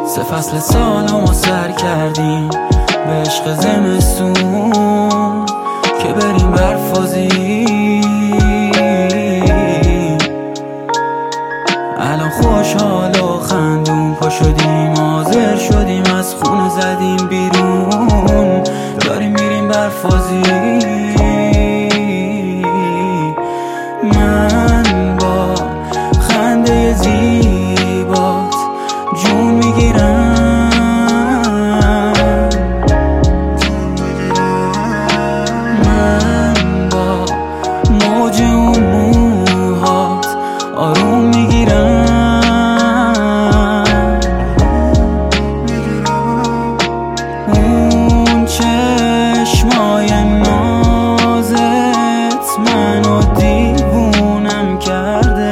سه فصل سالو ما سر کردیم به عشق زمستون که بریم برفازی. الان خوشحال و خندون پا شدیم، حاضر شدیم از خونه زدیم بیرون، داریم میریم برفازی. من با خنده زیبات جون میگیرم، من با موج اون موهات آروم میگیرم. اون چشمای نازت منو دیوونم کرده،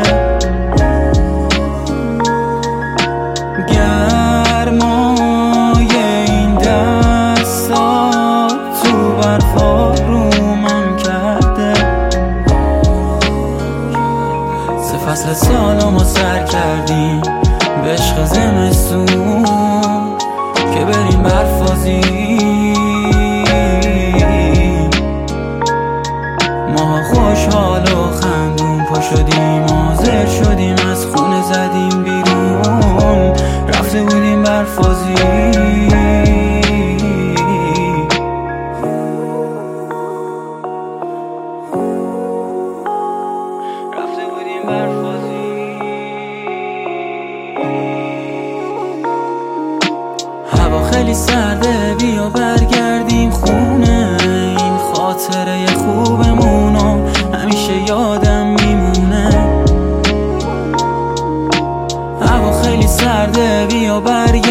گرمای این دستات تو برف آرومم کرده. سه فصل سالو ما سر کردیم به عشق زمستون که بریم برفازی. ما خوشحال و خندون پا شدیم، حاضر شدیم از خونه زدیم بیرون، رفته بودیم برفازی. رفته بودیم برفازی. هوا خیلی سرده، بیا برگردیم خونه، این خاطره خوبمونو همیشه یادم میمونه. هوا خیلی سرده، بیا برگردیم